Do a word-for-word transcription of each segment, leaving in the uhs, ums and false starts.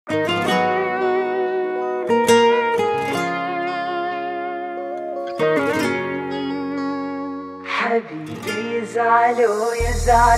حبيبي يزعل ويزعل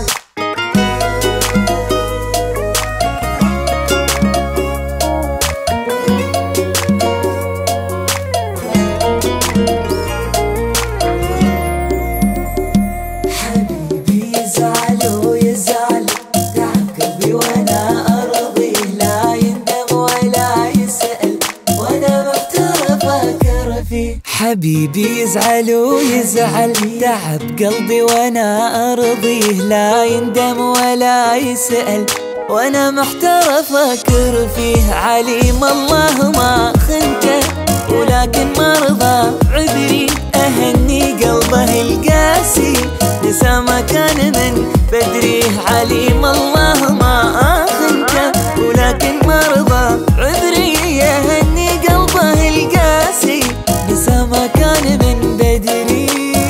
حبيبي يزعل ويزعل تعب قلبي وانا ارضيه، لا يندم ولا يسأل وانا محتار افكر فيه. حبيبي يزعل ويزعل تعب قلبي وانا ارضيه، لا يندم ولا يسأل وانا محتار افكر فيه. عليم الله ما خنته ولكن ما رضى عذري، اهني قلبه القاسي نسى ما كان من بدريه. عليم الله ما خنته ولكن ما رضى عذري، اهني قلبه القاسي نسى ما كان من بدري.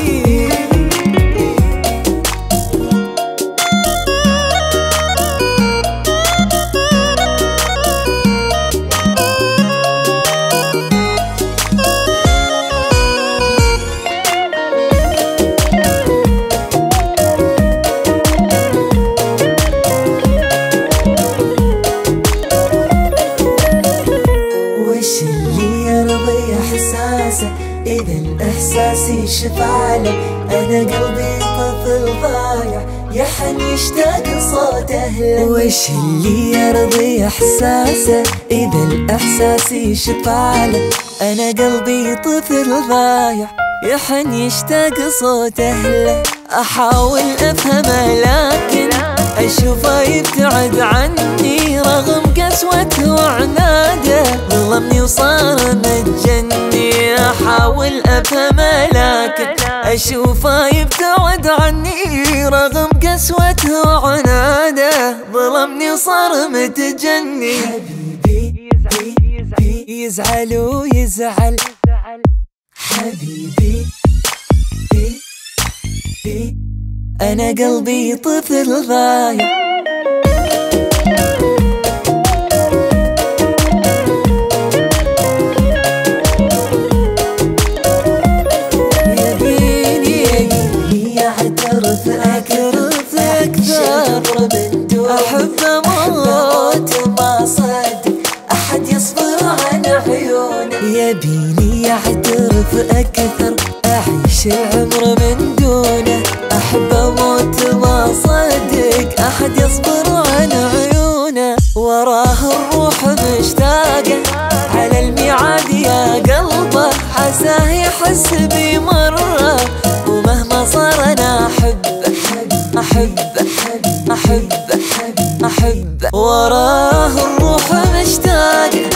وش اللي يرضي احساسه اذا الاحساس يشف عليه؟ انا قلبي طفل ضايع يحن يشتاق صوت اهله. وش اللي يرضي احساسه اذا الاحساس يشف عليه؟ انا قلبي طفل ضايع يحن يشتاق صوت اهله. احاول افهمه لكن اشوفه يبتعد عني، رغم قسوته وعناده ظلمني وصار متجني. احاول افهمه لكن اشوفه يبتعد عني، رغم قسوته وعناده ظلمني وصار متجني. حبيبي يزعل ويزعل حبيبي أنا قلبي طفل ضايع. يبيني يبيني أعترف أعترف أكثر من دون أحب أموت وما صدق أحد يصبر عن عيونه. يبيني أعترف أكثر أعيش العمر من دونه، أحب أموت ما صدق أحد يصبر عن عيونه. وراه الروح مشتاقة على الميعاد يا قلبه، عساه يحس بي مرة ومهما صار أنا أحبه أحبه أحبه أحبه. وراه الروح مشتاقة